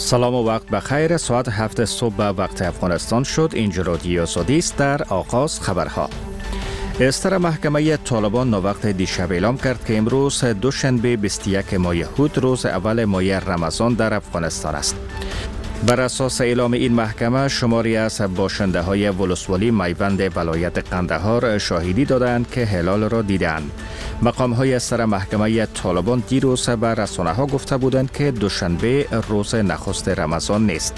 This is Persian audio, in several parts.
سلام و وقت بخیر. ساعت 7 صبح به وقت افغانستان شد. اینجا رادیو آزادی است. در آغاز خبرها. استر محکمه طالبان ناوقت دیشب اعلام کرد که امروز دوشنبه 21 ماه یهود روز اول ماه رمضان در افغانستان است. بر اساس اعلام این محکمه شماری از باشنده های ولسوالی میوند ولایت قندهار شاهدی دادند که هلال را دیدند. مقام های سر محکمه طالبان دیروز به رسانه ها گفته بودند که دوشنبه روز نخست رمضان نیست.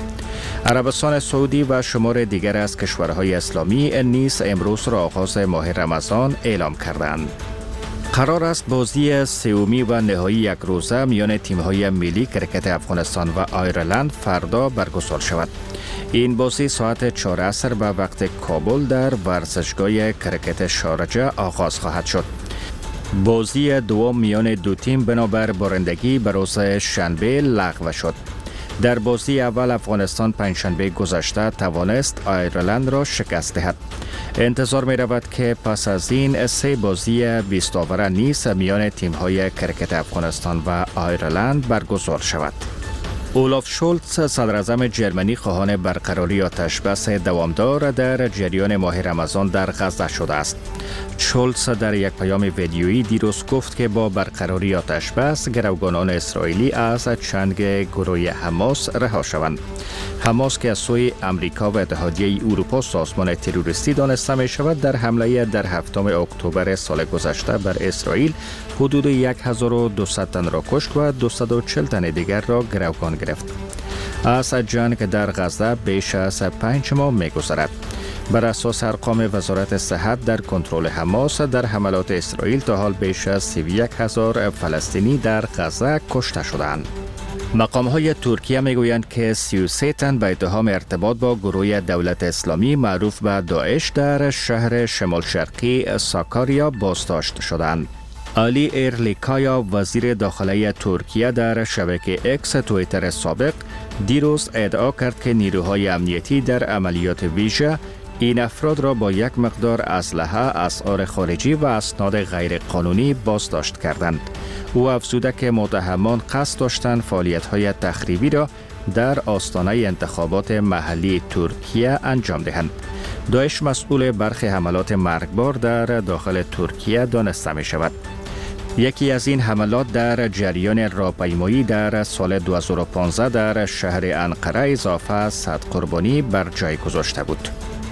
عربستان سعودی و شمار دیگر از کشورهای اسلامی نیز امروز را آغاز ماه رمضان اعلام کردند. قرار است بازی سومی و نهایی یک روزه میان تیم‌های ملی کرکت افغانستان و آیرلند فردا برگزار شود. این بازی ساعت 4 عصر به وقت کابل در ورزشگاه کرکت شارجه آغاز خواهد شد. بازی دوم میان دو تیم بنابر بارندگی به روز شنبه لغو شد. در بازی اول افغانستان پنجشنبه گذشته توانست آیرلند را شکست دهد. انتظار می رود که پس از این سه بازی 20 آوره نیز میان تیم‌های کرکت افغانستان و آیرلند برگزار شود. اولاف شولتز صدر اعظم جرمنی خواهان برقراری آتشبس دوامدار در جریان ماه رمضان در غزه شده است. شولتز در یک پیام ویدیویی دیروز گفت که با برقراری آتشبس گروگانان اسرائیلی از چنگ گروه حماس رها شوند. حماس که از سوی امریکا و اتحادیه اروپا سازمان تروریستی دانسته می شود در حمله در 7 اکتبر سال گذشته بر اسرائیل حدود 1200 تن را کشت و 240 تن دیگر را گروگان گرفت. از جنگ در غزه بیش از 5 ماه می‌گذرد. بر اساس ارقام وزارت صحت در کنترل حماس در حملات اسرائیل تا حال بیش از 31,000 فلسطینی در غزه کشته شدند. مقام‌های ترکیه میگویند که 33 تن به اتهام ارتباط با گروه دولت اسلامی معروف به داعش در شهر شمال شرقی ساکاریا بازداشت شدند. علی ایرلیکایا وزیر داخلی ترکیه در شبکه اکس توییتر سابق دیروز ادعا کرد که نیروهای امنیتی در عملیات ویژه این افراد را با یک مقدار اسلحه، اسعار خارجی و اسناد غیرقانونی بازداشت کردند. او افزوده که متهمان قصد داشتند فعالیت‌های تخریبی را در آستانه انتخابات محلی ترکیه انجام دهند. داعش مسئول برخی حملات مرگبار در داخل ترکیه دانسته می شود. یکی از این حملات در جریان راهپیمایی در سال 2015 در شهر انقره اضافه 100 قربانی بر جای گذاشته بود.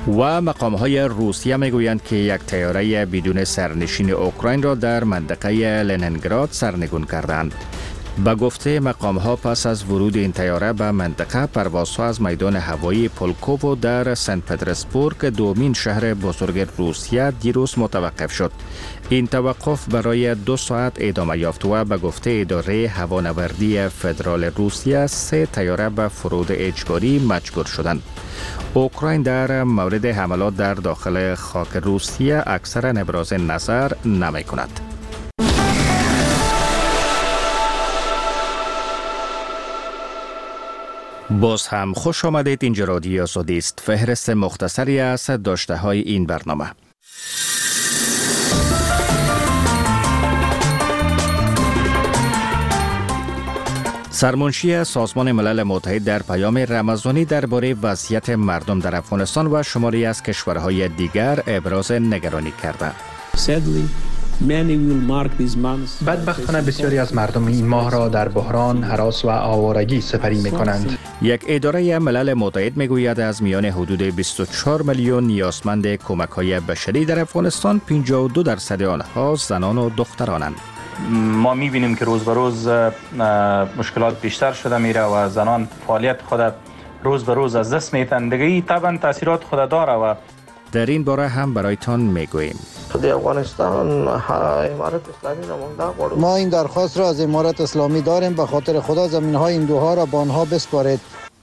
و مقام‌های روسیه میگویند که یک طیاره بدون سرنشین اوکراین را در منطقه لنینگراد سرنگون کردند. به گفته مقام‌ها پس از ورود این طیاره به منطقه پروازها از میدان هوایی پولکوو در سنت پترزبورگ دومین شهر بزرگ روسیه دیروز متوقف شد. این توقف برای 2 ساعت ادامه یافت و به گفته اداره هوانوردی فدرال روسیه 3 طیاره به فرود اجباری مجبور شدند. اوکراین در مورد حملات در داخل خاک روسیه اکثرا ابراز نظر نمی کند. باز هم خوش آمدید. اینجا رادیو آزادی است. فهرست مختصری از داشته های این برنامه. سرمنشی سازمان ملل متحد در پیام رمضانی درباره وضعیت مردم در افغانستان و شماری از کشورهای دیگر ابراز نگرانی کرده. بدبختانه بسیاری از مردم این ماه را در بحران، هراس و آوارگی سپری می کنند. یک اداره ملل متحد می گوید از میان حدود 24 میلیون نیازمند کمک های بشری در افغانستان 52% آنها زنان و دخترانند. ما می‌بینیم که روز به روز مشکلات بیشتر شده میره و زنان فعالیت خود روز به روز از دست میدن. دیگه طبعا تاثیرات خود داره و در این باره هم برایتان میگوییم. ما این درخواست را از امارت اسلامی داریم، به خاطر خدا زمین‌های این دوها را به آنها بسپارید.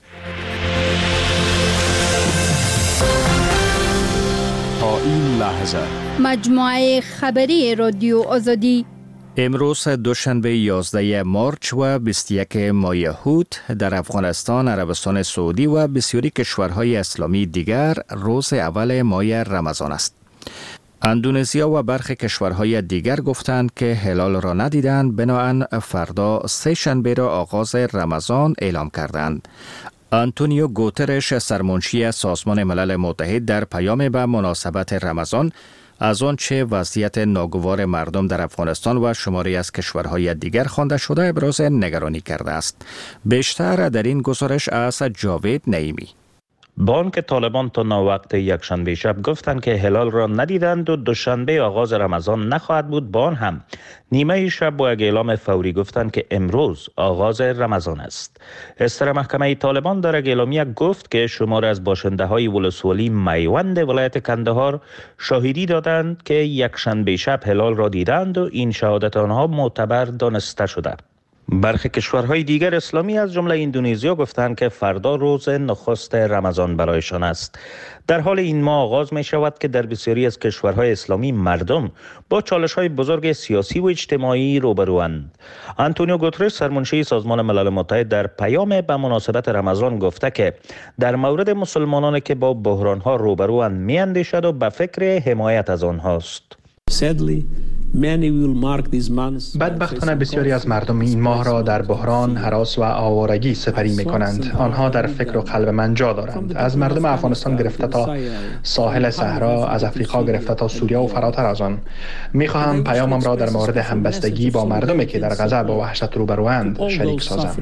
تا این لحظه مجموعه خبری رادیو آزادی امروز دوشنبه 11 مارچ و 21 ماه یهود در افغانستان، عربستان سعودی و بسیاری کشورهای اسلامی دیگر روز اول ماه رمضان است. اندونزیا و برخی کشورهای دیگر گفتند که هلال را ندیدند، بنابراین فردا سه شنبه را آغاز رمضان اعلام کردند. آنتونیو گوترش سرمنشی سازمان ملل متحد در پیام به مناسبت رمضان از آنچه وضعیت ناگوار مردم در افغانستان و شماری از کشورهای دیگر خوانده شده ابراز نگرانی کرده است. بیشتر در این گزارش از جاوید نعیمی. بانک طالبان تا ناوقت یکشنبه شب گفتند که هلال را ندیدند و دوشنبه آغاز رمضان نخواهد بود. با آن هم نیمه شب با یک اعلام فوری گفتند که امروز آغاز رمضان است. استر محکمه طالبان در یک اعلامیه گفت که شمار از باشنده های ولسوالی میوند ولایت کندهار شاهدی دادند که یکشنبه شب هلال را دیدند و این شهادت آنها معتبر دانسته شده. برخی کشورهای دیگر اسلامی از جمله اندونزیا گفتند که فردا روز نخست رمضان برایشان است. در حال این ماه آغاز می شود که در بسیاری از کشورهای اسلامی مردم با چالش‌های بزرگ سیاسی و اجتماعی روبروند. آنتونیو گوترش سرمنشی سازمان ملل متحد در پیام به مناسبت رمضان گفته که در مورد مسلمانانی که با بحران‌ها روبروند می‌اندیشد و به فکر حمایت از آنهاست. بدبختانه بسیاری از مردم این ماه را در بحران، هراس و آوارگی سپری می کنند. آنها در فکر و قلب من جا دارند. از مردم افغانستان گرفته تا ساحل صحرا، از افریقا گرفته تا سوریه و فراتر از آن. می خواهم پیامم را در مورد همبستگی با مردمی که در غزه با وحشت روبروند شریک سازم.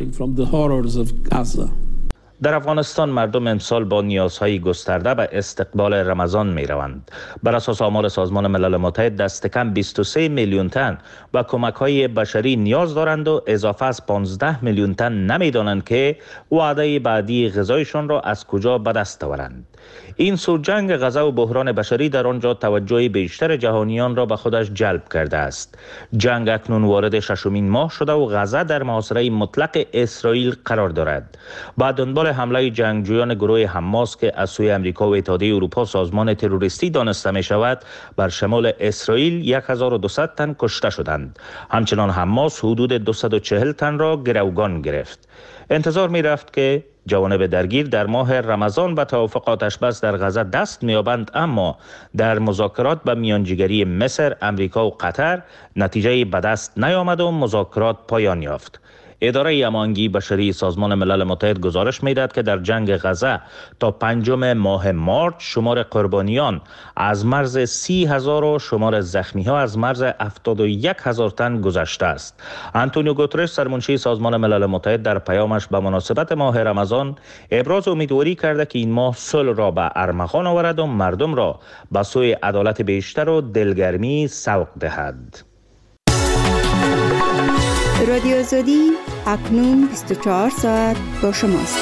در افغانستان مردم امسال با نیازهای گسترده به استقبال رمضان می روند. بر اساس آمار سازمان ملل متحد دست کم 23 میلیون تن به کمک‌های بشری نیاز دارند و اضافه از 15 میلیون تن نمی دانند که وعده بعدی غذایشان را از کجا به دست آورند. این سو جنگ غزه و بحران بشری در آنجا توجه بیشتر جهانیان را به خودش جلب کرده است. جنگ اکنون وارد ششمین ماه شده و غزه در محاصره مطلق اسرائیل قرار دارد. بعد دنبال حمله جنگجویان گروه حماس که از سوی امریکا و اتحادیه اروپا سازمان تروریستی دانسته می شود، بر شمال اسرائیل 1200 تن کشته شدند. همچنان حماس حدود 240 تن را گروگان گرفت. انتظار می رفت که جوانب درگیر در ماه رمضان به توافق آتش‌بس در غزه دست می‌یابند، اما در مذاکرات به میانجیگری مصر، امریکا و قطر نتیجه به دست نیامد و مذاکرات پایان یافت. اداره امانگی بشری سازمان ملل متحد گزارش می‌دهد که در جنگ غزه تا 5 ماه مارچ شمار قربانیان از مرز 30,000 و شمار زخمی‌ها از مرز 71,000 تن گذشته است. آنتونیو گوترش سرمنشی سازمان ملل متحد در پیامش به مناسبت ماه رمضان ابراز امیدواری کرده که این ماه صلح را به ارمغان آورد و مردم را به سوی عدالت بیشتر و دلگرمی سوق دهد. رادیو آزادی اکنون 24 ساعت با شماست.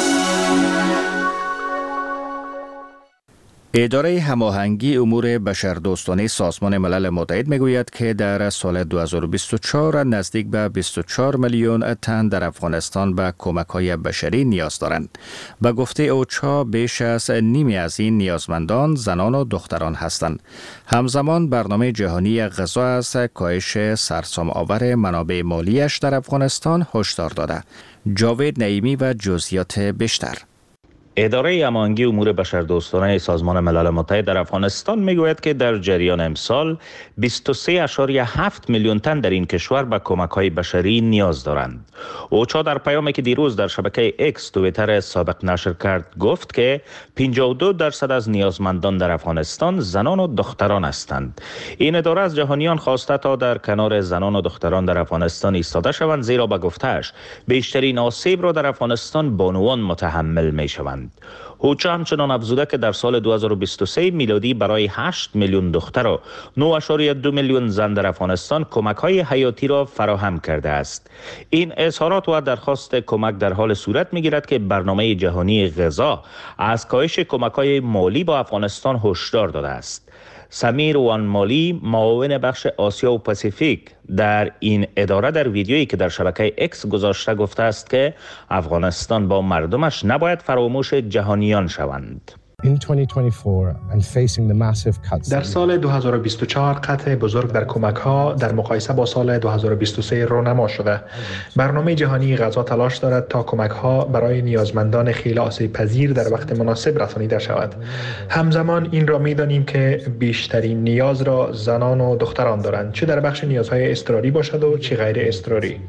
اداره هماهنگی امور بشردوستانه سازمان ملل متحد میگوید که در سال 2024 نزدیک به 24 میلیون تن در افغانستان به کمک‌های بشری نیاز دارند. به گفته اوچا بیش از نیمی از این نیازمندان زنان و دختران هستند. همزمان برنامه جهانی غذا از کاهش سرسام‌آور منابع مالیش در افغانستان هشدار داده. جاوید نعیمی و جزئیات بیشتر. اداره امانگی امور بشردوستانه سازمان ملل متحد در افغانستان میگوید که در جریان امسال 23.7 میلیون تن در این کشور به کمک‌های بشری نیاز دارند. اوچا در پیامی که دیروز در شبکه اکس توییتر سابق نشر کرد گفت که 52% از نیازمندان در افغانستان زنان و دختران هستند. این اداره از جهانیان خواسته تا در کنار زنان و دختران در افغانستان ایستاده شوند، زیرا به گفته‌اش بیشترین آسیب را در افغانستان بانوان متحمل می‌شوند. اوچا همچنان افزوده که در سال 2023 میلادی برای 8 میلیون دختر و 9.2 میلیون زن در افغانستان کمک‌های حیاتی را فراهم کرده است. این اظهارات و درخواست کمک در حال صورت می‌گیرد که برنامه جهانی غذا از کاهش کمک‌های مالی با افغانستان هشدار داده است. سمیر وانمالی، معاون بخش آسیا و پاسیفیک در این اداره، در ویدیویی که در شبکه اکس گذاشته گفته است که افغانستان با مردمش نباید فراموش جهانیان شوند. در سال 2024 قطع بزرگ در کمک‌ها در مقایسه با سال 2023 رونما شده. برنامه جهانی غذا تلاش دارد تا کمک‌ها برای نیازمندان خیلی آسیب پذیر در وقت مناسب رسانیده شود. همزمان این را می‌دانیم که بیشترین نیاز را زنان و دختران دارند، چه در بخش نیازهای اضطراری باشد و چه غیر اضطراری.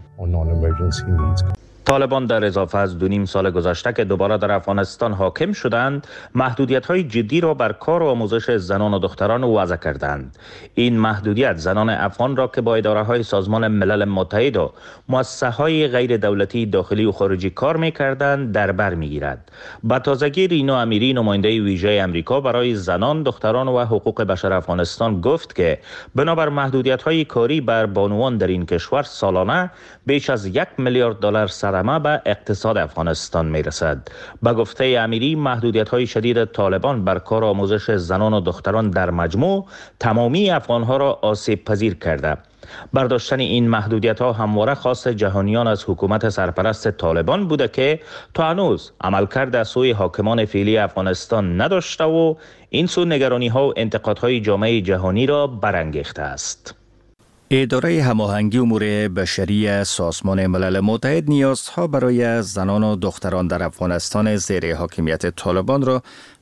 طالبان در اضافه از 2.5 سال گذشته که دوباره در افغانستان حاکم شدند، محدودیت‌های جدی را بر کار و آموزش زنان و دختران وضع کردند. این محدودیت زنان افغان را که با اداره‌های سازمان ملل متحد و مؤسسه‌های غیر دولتی داخلی و خارجی کار می‌کردند در بر می‌گیرد. با تازگی رینا امیری، نماینده ویژه آمریکا برای زنان، دختران و حقوق بشر افغانستان گفت که بنابر محدودیت‌های کاری بر بانوان در این کشور سالانه بیش از $1 میلیارد به اقتصاد افغانستان میرسد. به گفته امیری، محدودیت‌های شدید طالبان بر کار آموزش زنان و دختران در مجموع تمامی افغان‌ها را آسیب پذیر کرده. برداشتن این محدودیت‌ها همواره خواست جهانیان از حکومت سرپرست طالبان بوده که تا هنوز عملکرد از سوی حاکمان فعلی افغانستان نداشته و این سو نگرانی‌ها و انتقادهای جامعه جهانی را برانگیخته است. اداره هماهنگی امور بشری سازمان ملل متحد نیازها برای زنان و دختران در افغانستان زیر حاکمیت طالبان را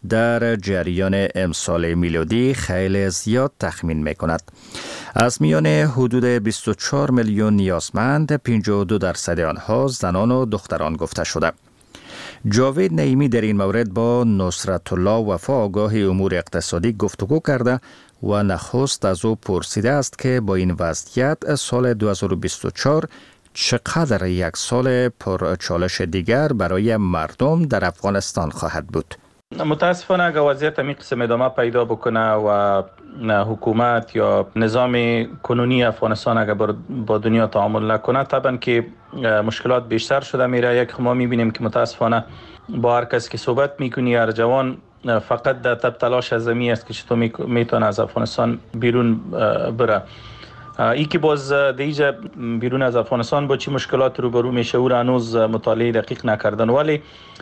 در جریان امسال میلادی خیلی زیاد تخمین می‌کند. از میان حدود 24 میلیون نیازمند، 52% آنها زنان و دختران گفته شده. جاوید نعیمی در این مورد با نصرت الله وفا آگاه امور اقتصادی گفتگو کرده و نخست از او پرسیده است که با این وضعیت سال 2024 چقدر یک سال پرچالش دیگر برای مردم در افغانستان خواهد بود. متاسفانه اگر وضعیت همین قسم ادامه پیدا بکنه و حکومت یا نظام کنونی افغانستان اگر با دنیا تعامل نکنه، طبعا که مشکلات بیشتر شده میره. یک ما میبینیم که متاسفانه با هر کس که صحبت میکنی، هر جوان فقط در تب تلاش از زمین است که چطور میتونه از افغانستان بیرون بره. ای که باز دیجا بیرون از افغانستان با چی مشکلات روبرو میشه او را هنوز مطالعه دقیق نکردن، ولی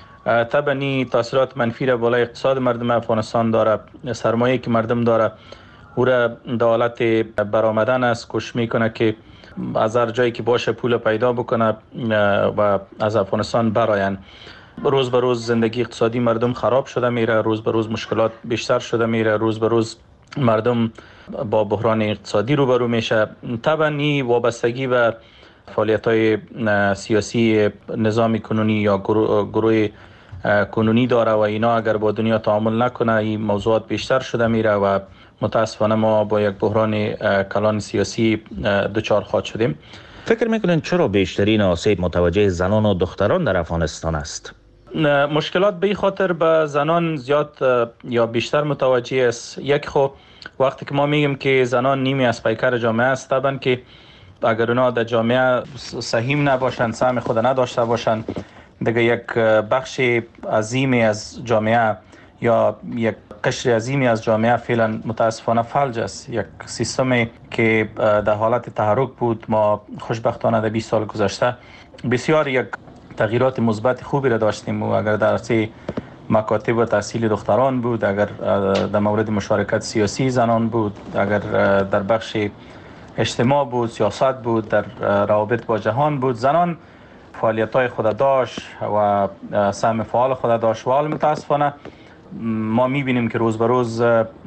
طبعا تاثیرات منفی را بالای اقتصاد مردم افغانستان داره. سرمایه که مردم داره او را در حالت برآمدن است، کوشش میکنه که از هر جایی که باشه پول پیدا بکنه و از افغانستان براین. روز به روز زندگی اقتصادی مردم خراب شده میره، روز به روز مشکلات بیشتر شده میره، روز به روز مردم با بحران اقتصادی روبرو میشه. طبعا این وابستگی به فعالیت‌های سیاسی نظام کنونی یا گروه کنونی داره و اینا اگر با دنیا تعامل نکنه این موضوعات بیشتر شده میره و متاسفانه ما با یک بحران کلان سیاسی دچار خواهد شدیم. فکر میکنین چرا بیشترین آسیب متوجه زنان و دختران در افغانستان است؟ مشکلات به خاطر به زنان زیاد یا بیشتر متوجه است. یک خو وقتی که ما میگیم که زنان نیمی از پیکر جامعه است، طبعا که اگر اونا در جامعه سهیم نباشن، سهم خود نداشته باشن، دیگه یک بخش عظیمی از جامعه یا یک قشر عظیمی از جامعه فعلا متاسفانه فلج است. یک سیستمی که در حالت تحرک بود. ما خوشبختانه در 20 سال گذشته بسیار یک تغییرات مثبت خوبی را داشتیم و اگر در عرصه مکاتب و تحصیل دختران بود، اگر در مورد مشارکت سیاسی زنان بود، اگر در بخش اجتماع بود، سیاست بود، در روابط با جهان بود، زنان فعالیت‌های خود داشت و سهم فعال خود داشت. و حال متاسفانه ما می‌بینیم که روز به روز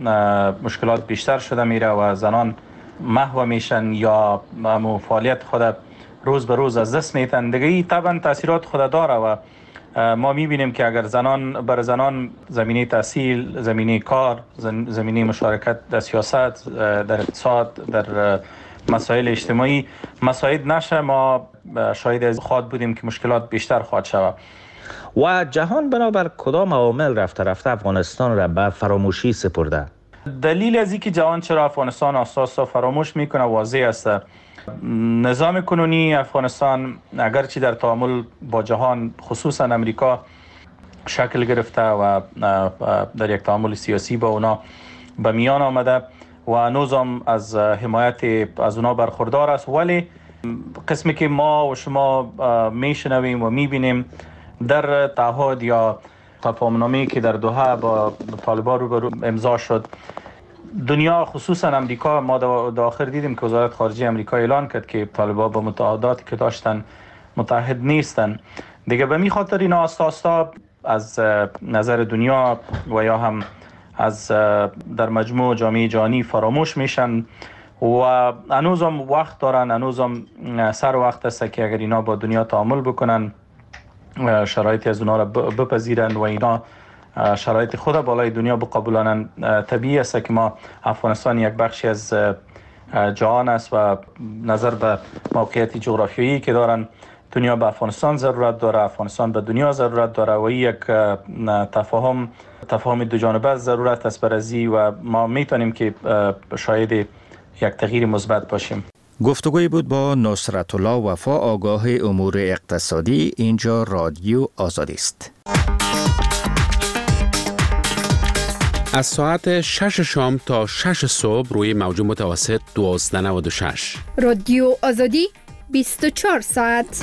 مشکلات بیشتر شده میره و زنان محو میشن یا فعالیت خود روز به روز از دست میتن. دیگه طبعا تاثیرات خود داره و ما می‌بینیم که اگر بر زنان زمینه تحصیل، زمینه کار، زمینه مشارکت در سیاست، در اقتصاد، در مسائل اجتماعی مساعد نشه، ما شاهد از خواهد بودیم که مشکلات بیشتر خواهد شود. و جهان بنابر کدام عوامل رفته افغانستان را به فراموشی سپرده؟ دلیل از اینکه جهان چرا افغانستان اساسا فراموش میکنه واضح است. نظام کنونی افغانستان اگرچه در تعامل با جهان خصوصا امریکا شکل گرفته و در یک تعامل سیاسی با اونا به میان آمده و هنوز هم از حمایت از اونا برخوردار است، ولی قسمی که ما و شما میشنویم و میبینیم در تعهد یا تفاهم‌نامه‌ای که در دوحه با طالبان روبرو امضا شد. دنیا خصوصا امریکا، ما در آخر دیدیم که وزارت خارجه امریکا اعلان کرد که طالبان با متعهداتی که داشتن متحد نیستن. دیگه به می خاطر اینا آستا از نظر دنیا و یا هم از در مجموع جامعه جهانی فراموش میشن و هنوزم وقت دارن، هنوزم سر وقت است که اگر اینا با دنیا تعامل بکنن، شرایطی از اونا را بپذیرن و اینا شرایط خود بالای دنیا بقبولانن، طبیعی است که ما افغانستان یک بخشی از جهان است و نظر به موقعیت جغرافیایی که دارن، دنیا به افغانستان ضرورت داره، افغانستان به دنیا ضرورت داره و یک تفاهم دو جانبه ضرورت است برای و ما میتونیم که شاهد یک تغییر مثبت باشیم. گفتگوی بود با نصرت الله وفا، آگاه امور اقتصادی. اینجا رادیو آزادی است. از ساعت 6 شام تا 6 صبح روی موج متوسط 1296. رادیو آزادی 24 ساعت.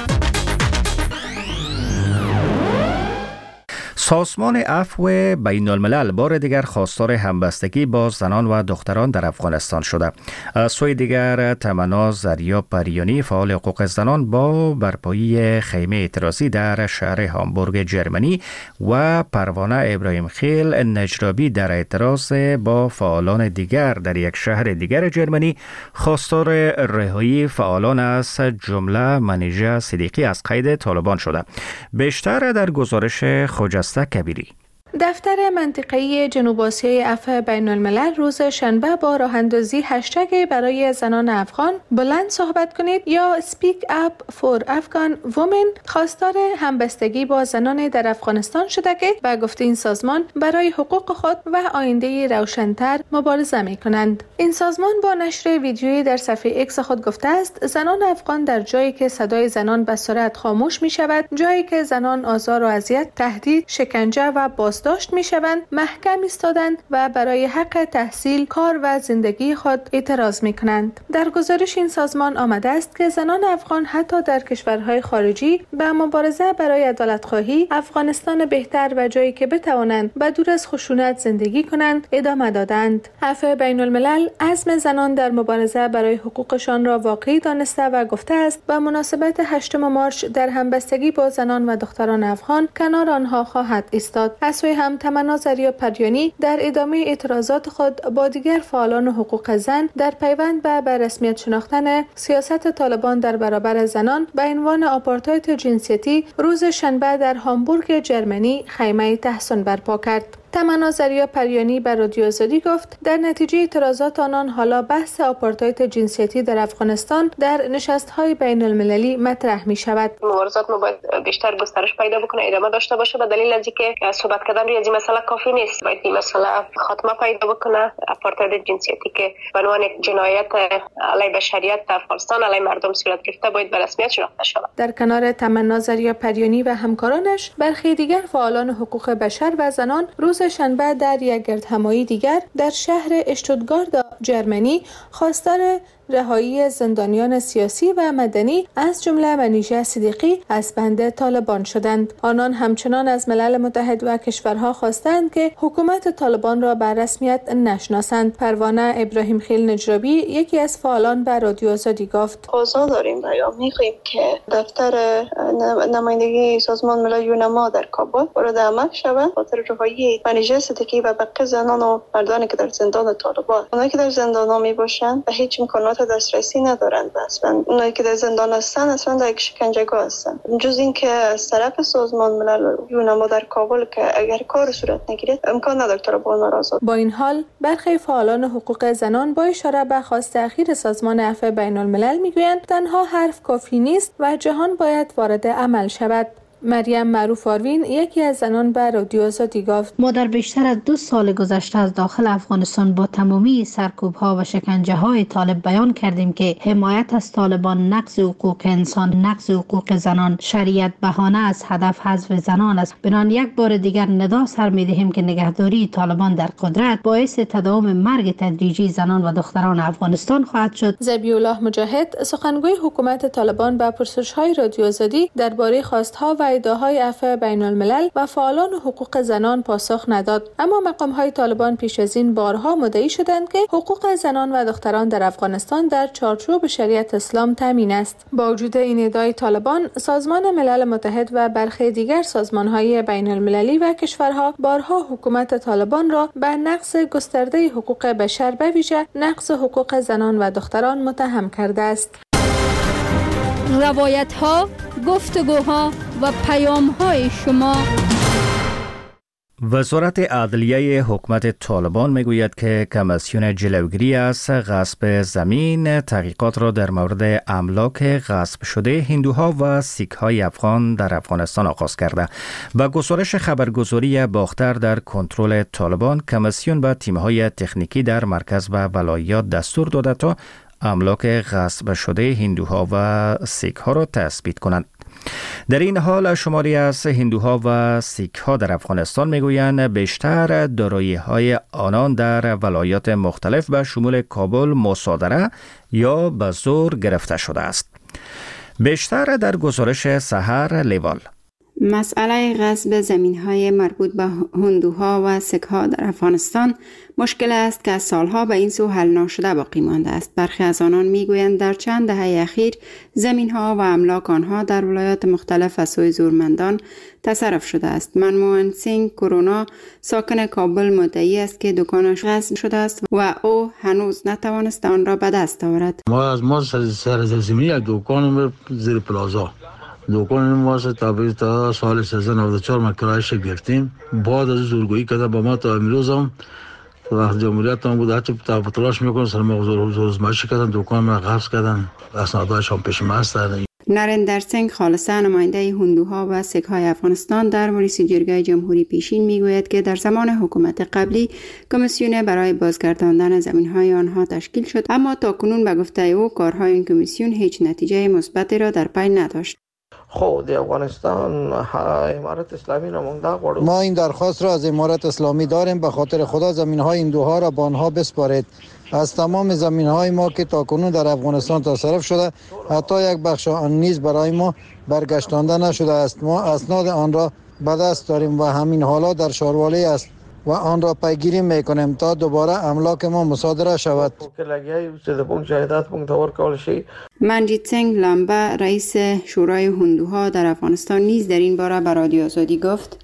سازمان عفو بین الملل بار دیگر خواستار همبستگی با زنان و دختران در افغانستان شده. از سوی دیگر تمنا زریا پریانی، فعال حقوق زنان، با برپایی خیمه اعتراضی در شهر هامبورگ جرمنی و پروانه ابراهیم خیل نجرابی در اعتراض با فعالان دیگر در یک شهر دیگر جرمنی خواستار رهایی فعالان از جمله منیژه صدیقی از قید طالبان شده. بیشتر در گزارش خجسته کبیری. دفتر منطقه‌ای جنوب آسیای عفو بین الملل روز شنبه با راه اندازی هشتگ برای زنان افغان بلند صحبت کنید یا Speak Up for Afghan Women خواستار همبستگی با زنان در افغانستان شده که به گفته این سازمان برای حقوق خود و آینده روشن‌تر مبارزه می‌کنند. این سازمان با نشر ویدیویی در صفحه ایکس خود گفته است زنان افغان در جایی که صدای زنان به سرعت خاموش می‌شود، جایی که زنان آزار و اذیت، تهدید، شکنجه و بازداشت میشوند، محکم ایستادند و برای حق تحصیل، کار و زندگی خود اعتراض میکنند. در گزارش این سازمان آمده است که زنان افغان حتی در کشورهای خارجی به مبارزه برای عدالت‌خواهی، افغانستان بهتر و جایی که بتوانند به دور از خشونت زندگی کنند ادامه دادند. عفو بین الملل عزم زنان در مبارزه برای حقوقشان را واقعی دانسته و گفته است به مناسبت 8 مارچ در همبستگی با زنان و دختران افغان کنار آنها خواهد ایستاد. هم تمنا زریا پریانی در ادامه اعتراضات خود با دیگر فعالان حقوق زن در پیوند به رسمیت شناختن سیاست طالبان در برابر زنان به عنوان آپارتاید جنسیتی روز شنبه در هامبورگ جرمنی خیمه تحسن برپا کرد. تمنا زریا پریانی به رادیو آزادی گفت در نتیجه اعتراضات آنان حالا بحث آپارتاید جنسیتی در افغانستان در نشست‌های بین المللی مطرح می شود. مبارزات ما باید بیشتر گسترش پیدا بکنه، ادامه داشته باشه، به دلیل از اینکه صحبت کردن روی این مسئله کافی نیست. باید این مسئله خاتمه پیدا بکنه. آپارتاید جنسیتی که به عنوان یک جنایت علیه بشریت در افغانستان علیه مردم صورت گرفته باید به رسمیت شناخته شود. در کنار تمنا زریا پریانی و همکارانش برخی دیگر فعالان حقوق بشر و زنان روز شنبه در یک گردهمایی دیگر در شهر اشتوتگارت جرمنی خواستار رهایی زندانیان سیاسی و مدنی از جمله منیژه صدیقی از بند طالبان شدند. آنان همچنان از ملل متحد و کشورها خواستند که حکومت طالبان را به رسمیت نشناسند. پروانه ابراهیم خیل نجرابی یکی از فعالان به رادیو آزادی گفت: آزاد داریم و می‌خواهیم که دفتر نمایندگی سازمان ملل یونما در کابل وارد عمل شود خاطر رهایی منیژه صدیقی و بقیه زنان و مردانی که در زندان طالبان. اونایی که در زندان میباشند به هیچ امکانات دسترسی ندارند. اصلا اونایی که در زندان هستند اصلا در یک شکنجهگاه هستند. جز اینکه از طرف سازمان ملل یونما در کابل که اگر کار صورت نگیرد امکان نداره طالبان را آزاد. با این حال برخی فعالان حقوق زنان با اشاره به خواست اخیر سازمان عفو بین الملل میگویند تنها حرف کافی نیست و جهان باید وارد عمل شود. مریم معروف آروین یکی از زنان به رادیو آزادی گفت: ما در بیشتر از 2 سال گذشته از داخل افغانستان با تمامی سرکوب‌ها و شکنجه‌های طالب بیان کردیم که حمایت از طالبان نقض حقوق انسان، نقض حقوق زنان، شریعت بهانه از هدف حذف زنان است. بنابراین یک بار دیگر ندا سر می‌دهیم که نگهداری طالبان در قدرت باعث تداوم مرگ تدریجی زنان و دختران افغانستان خواهد شد. ذبیح‌الله مجاهد سخنگوی حکومت طالبان به پرسش‌های رادیو آزادی درباره خواست‌ها و ادعاهای عفو بین الملل و فعالان حقوق زنان پاسخ نداد. اما مقام‌های طالبان پیش از این بارها مدعی شدند که حقوق زنان و دختران در افغانستان در چارچوب شریعت اسلام تامین است. با وجود این ادعای طالبان، سازمان ملل متحد و برخی دیگر سازمان‌های بین المللی و کشورها بارها حکومت طالبان را به نقض گسترده حقوق بشر به ویژه نقض حقوق زنان و دختران متهم کرده است. روایت‌ها، گفتگوها و پیام‌های شما. وزارت عدلیه حکومت طالبان میگوید که کمیسیون جلوگیری از غصب زمین تحقیقات را در مورد املاک غصب شده هندوها و سیک‌های افغان در افغانستان آغاز کرده. با گزارش خبرگزاری باختر در کنترل طالبان، کمیسیون به تیم‌های تکنیکی در مرکز و ولایات دستور داده تا املاک غصب شده هندوها و سیک‌ها را تثبیت کنند. در این حال شماری از هندوها و سیک‌ها در افغانستان میگویند بیشتر دارایی‌های آنان در ولایات مختلف به شمول کابل مصادره یا به زور گرفته شده است. بیشتر در گزارش سحر لیوال. مسئله غصب زمین‌های مربوط به هندوها و سیک‌ها در افغانستان مشکل است که سالها به این سو حل نشده باقی مانده است. برخی از آنان میگویند در چند دهه اخیر زمین‌ها و املاک آنها در ولایات مختلف از سوی زورمندان تصرف شده است. منموهن سینگ کرونا ساکن کابل مدعی است که دکانش غصب شده است و او هنوز نتوانست آن را به دست آورد. ما سرزمینی دکان زیر پلازا دکان ما تا سال 1394 ما کرایش گرفتیم. بعد از زورگویی کردن با ما تا امروز هم وقت جمهوریت هم بود هرچی تلاش میکنن سر ما زورزمایشی کردن، دکان ما غصب کردن، اسنادهاش هم پیش ما است. نریندر سینگ خالصه نماینده هندوها و سیک‌های افغانستان در مجلس جرگه جمهوری پیشین میگوید که در زمان حکومت قبلی کمیسیون برای بازگرداندن زمین‌های آنها تشکیل شد، اما تاکنون به گفته او کارهای این کمیسیون هیچ نتیجه مثبتی را در پی نداشت. خود افغانستان امارت اسلامی را مونده. ما این درخواست را از امارت اسلامی داریم، به خاطر خدا زمین‌های هندوها را به آنها بسپارید. از تمام زمین‌های ما که تاکنون در افغانستان تصرف شده، حتی یک بخش آن نیز برای ما برگشتانده نشده است. ما اسناد آن را به دست داریم و همین حالا در شاروالی است و آن را پیگیری میکنیم تا دوباره املاک ما مصادره شود. منجیت سینگ لامبا رئیس شورای هندوها در افغانستان نیز در این باره به رادیو آزادی گفت: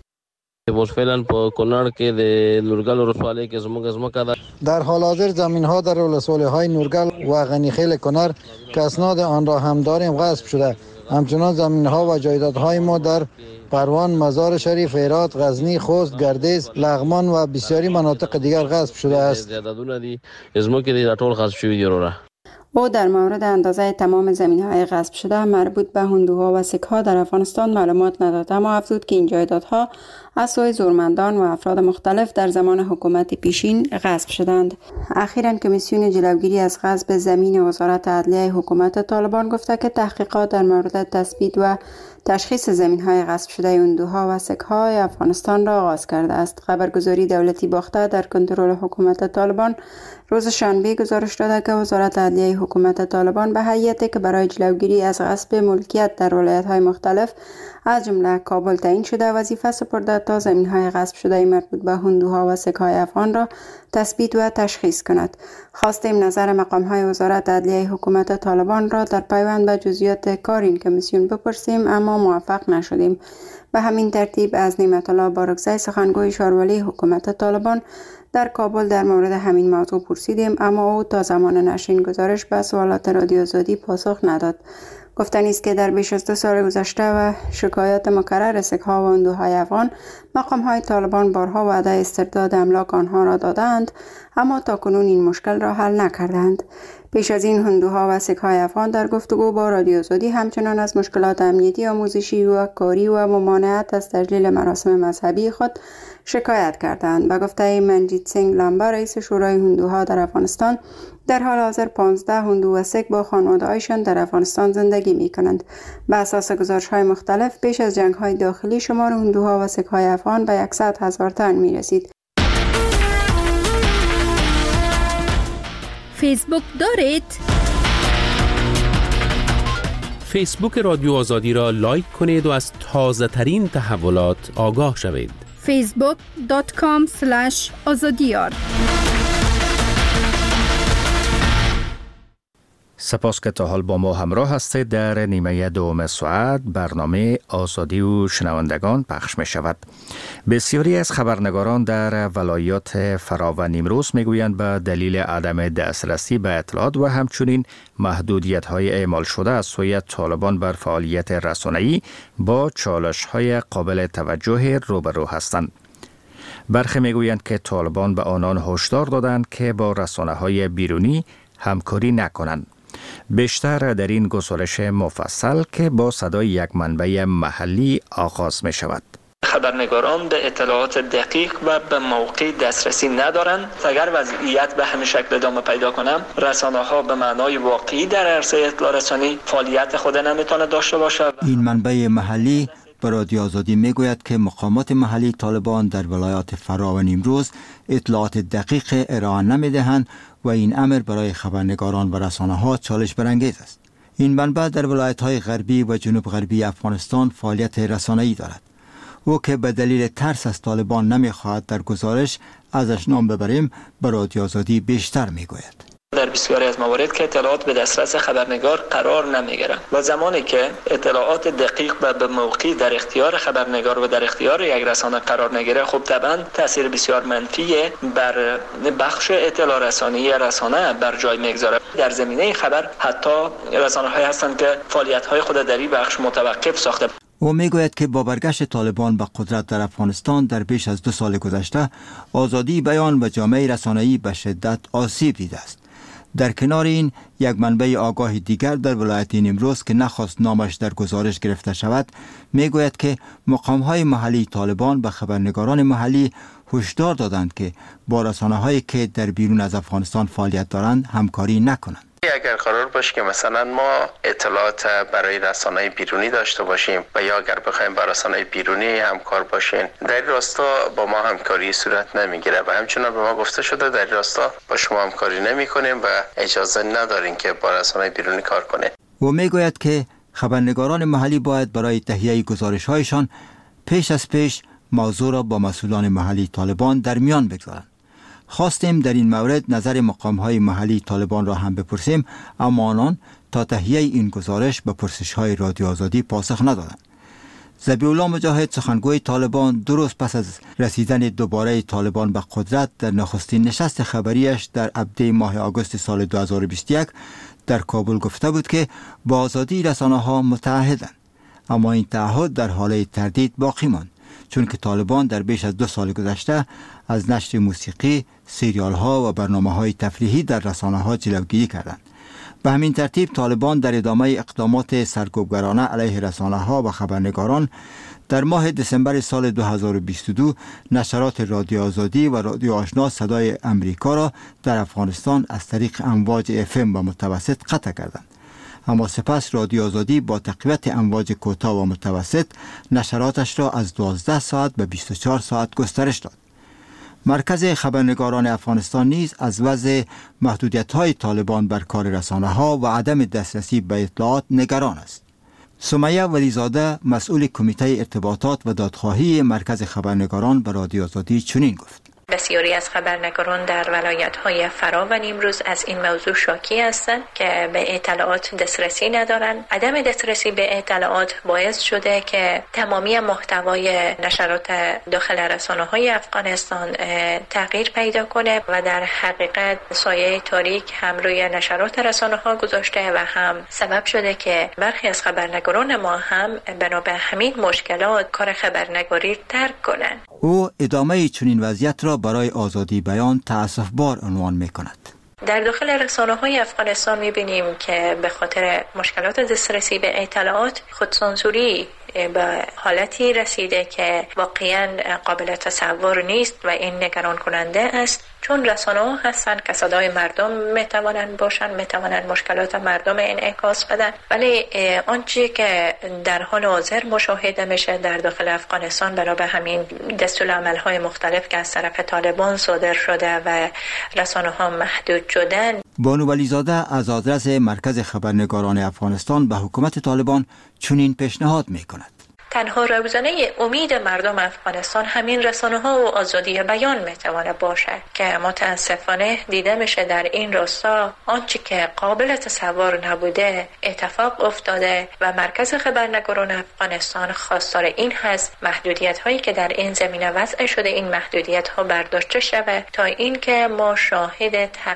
در حال حاضر زمین ها در ولسوالی های نورگل و غنیخیل کنر که اسناد آن را هم داریم غصب شده. همچنان زمین ها و جایدادهای ما در پروان، مزار شریف، هرات، غزنی، خوست، گردیز، لغمان و بسیاری مناطق دیگر غصب شده است. او در مورد اندازه تمام زمین‌های غصب شده مربوط به هندوها و سیک‌ها در افغانستان معلومات نداد، اما افزود که این جایدادها از سوی زورمندان و افراد مختلف در زمان حکومت پیشین غصب شدند. اخیراً کمیسیون جلوگیری از غصب زمین وزارت عدلیه حکومت طالبان گفته که تحقیقات در مورد تثبیت و تشخیص زمین‌های غصب شده هندوها و سیک‌های افغانستان را آغاز کرده است. خبرگزاری دولتی باخته در کنترل حکومت طالبان روز شنبه گزارش داده که وزارت عدلیه حکومت طالبان به هیئتی که برای جلوگیری از غصب ملکیت در ولایت‌های مختلف از جمله کابل تعیین شده وظیفه سپرده تا زمین‌های غصب شده مربوط به هندوها و سیک‌های افغان را تثبیت و تشخیص کند. خواستیم نظر مقام‌های وزارت عدلیه حکومت طالبان را در پیوند به جزئیات کار این کمیسیون بپرسیم، اما موفق نشدیم. به همین ترتیب از نعمت الله بارکزی سخنگوی شاروالی حکومت طالبان در کابل در مورد همین موضوع پرسیدیم، اما او تا زمان نشر این گزارش به سوالات رادیو آزادی پاسخ نداد. گفتنی است که در بیش از 2 سال گذشته و شکایات مکرر سیک‌ها و هندوهای افغان، مقام‌های طالبان بارها وعده استرداد املاک آنها را دادند، اما تاکنون این مشکل را حل نکردند. پیش از این هندوها و سیک‌های افغان در گفتگو با رادیو آزادی همچنان از مشکلات امنیتی، آموزشی و کاری و ممانعت از تجلیل مراسم مذهبی خود شکایت کردند. به گفته منجیت سینگ لامبا رئیس شورای هندوها در افغانستان، در حال حاضر 15 هندو و سیک با خانواده‌هایشان در افغانستان زندگی می‌کنند. به اساس گزارش‌های مختلف پیش از جنگ‌های داخلی شمار هندوها و سیک‌های افغان به 100,000 تن می‌رسید. فیسبوک دارید؟ فیسبوک رادیو آزادی را لایک کنید و از تازه ترین تحولات آگاه شوید. facebook.com/azadiyar. سپاس که تا حال با ما همراه هستید. در نیمه دوم ساعت برنامه آزادی و شنوندگان پخش می شود. بسیاری از خبرنگاران در ولایات فرا و نیمروز می گویند به دلیل عدم دسترسی به اطلاعات و همچنین محدودیت های اعمال شده از سوی طالبان بر فعالیت رسانه‌ای با چالش های قابل توجه روبرو هستند. برخی می گویند که طالبان به آنان هشدار دادند که با رسانه های بیرونی همکاری نکنند. بیشتر در این گزارش مفصل که با صدای یک منبع محلی آغاز می شود. خبرنگاران به اطلاعات دقیق و به موقع دسترسی ندارند. اگر وضعیت به همین شکل ادامه پیدا کنه، رسانه‌ها به معنای واقعی در عرصه اطلاع رسانی فعالیت خود نمیتونه داشته باشه. این منبع محلی به رادیو آزادی میگوید که مقامات محلی طالبان در ولایات فرا و نیمروز اطلاعات دقیق ارائه نمیدهند و این امر برای خبرنگاران و رسانه‌ها چالش برانگیز است. این منبع در ولایت‌های غربی و جنوب غربی افغانستان فعالیت رسانه‌ای دارد. او که به دلیل ترس از طالبان نمی‌خواهد در گزارش ازش نام ببریم، به رادیو آزادی بیشتر میگوید. در بسیاری از موارد که اطلاعات به دسترس خبرنگار قرار نمیگیرند و زمانی که اطلاعات دقیق و به موقع در اختیار خبرنگار و در اختیار یک رسانه قرار نگیره، خب طبعا تاثیر بسیار منفی بر بخش اطلاع رسانی رسانه بر جای میگذاره. در زمینه خبر حتی رسانه‌های هستند که فعالیت‌های خود در این بخش متوقف ساخته. او میگوید که با برگشت طالبان به قدرت در افغانستان در بیش از 2 سال گذشته، آزادی بیان و جامعه رسانه‌ای به شدت آسیب دیده است. در کنار این، یک منبع آگاه دیگر در ولایت نیمروز که نخواست نامش در گزارش گرفته شود، میگوید که مقام‌های محلی طالبان به خبرنگاران محلی هشدار دادند که با رسانه‌هایی که در بیرون از افغانستان فعالیت دارند همکاری نکنند. اگر قرار باشه که مثلا ما اطلاعات برای رسانه‌های بیرونی داشته باشیم و یا اگر بخوایم با رسانه‌های بیرونی همکار باشیم، در این راستا با ما همکاری صورت نمیگیره و همچنان به ما گفته شده در این راستا با شما همکاری نمی‌کنیم و اجازه ندارین که با رسانه‌های بیرونی کار کنید. او میگوید که خبرنگاران محلی باید برای تهیه گزارش‌هایشان پیش موضوع را با مسئولان محلی طالبان در میان بگذارند. خواستیم در این مورد نظر مقام‌های محلی طالبان را هم بپرسیم، اما آنان تا تهیه این گزارش به پرسش‌های رادیو آزادی پاسخ ندادند. ذبیح‌الله مجاهد، سخنگوی طالبان، 2 روز پس از رسیدن دوباره طالبان به قدرت در نخستین نشست خبریش در ابدی ماه آگوست سال 2021 در کابل گفته بود که با آزادی رسانه‌ها متعهدند، اما این تعهد در حال تردید باقی ماند، چون که طالبان در بیش از 2 سال گذشته از نشر موسیقی، سریال ها و برنامه های تفریحی در رسانه ها جلوگیری کردند. به همین ترتیب طالبان در ادامه اقدامات سرکوبگرانه علیه رسانه ها و خبرنگاران در ماه دسامبر سال 2022 نشرات رادیو آزادی و رادیو آشنا صدای امریکا را در افغانستان از طریق امواج FM و متوسط قطع کردند. اما سپس رادیو آزادی با تقویت امواج کوتاه و متوسط نشراتش را از 12 ساعت به 24 ساعت گسترش داد. مرکز خبرنگاران افغانستان نیز از وضع محدودیت‌های طالبان بر کار رسانه‌ها و عدم دسترسی به اطلاعات نگران است. سمیه ولیزاده، مسئول کمیته ارتباطات و دادخواهی مرکز خبرنگاران به رادیو آزادی چنین گفت: بسیاری از خبرنگاران در ولایت‌های فرا و نیمروز از این موضوع شاکی هستند که به اطلاعات دسترسی ندارند. عدم دسترسی به اطلاعات باعث شده که تمامی محتوای نشرات داخل رسانه‌های افغانستان تغییر پیدا کنه و در حقیقت سایه تاریک هم روی نشرات رسانه‌ها گذاشته و هم سبب شده که برخی از خبرنگاران ما هم بنا به همین مشکلات کار خبرنگاری ترک کنند. او ادامه چنین وضعیت را برای آزادی بیان تأسف‌بار عنوان می‌کند. در داخل رسانه‌های افغانستان می‌بینیم که به خاطر مشکلات دسترسی به اطلاعات خودسانسوری به حالتی رسیده که واقعاً قابل تصور نیست و این نگران کننده است. چون رسانه ها هستن که صدای مردم میتوانند باشن، میتوانند مشکلات مردم انعکاس بدن، ولی آنچه که در حال حاضر مشاهده میشه در داخل افغانستان برای همین دستورالعمل های مختلف که از طرف طالبان صادر شده و رسانه ها محدود شدن. بانو ولیزاده از آدرس مرکز خبرنگاران افغانستان به حکومت طالبان چنین پیشنهاد میکند: تنها روزانه امید مردم افغانستان همین رسانه ها و آزادی بیان میتونه باشه که متاسفانه دیده میشه در این راستا آنچه که قابل تصور نبوده اتفاق افتاده و مرکز خبرنگاران افغانستان خواستار این هست محدودیت هایی که در این زمینه وضع شده این محدودیت ها برداشته شود تا اینکه ما شاهد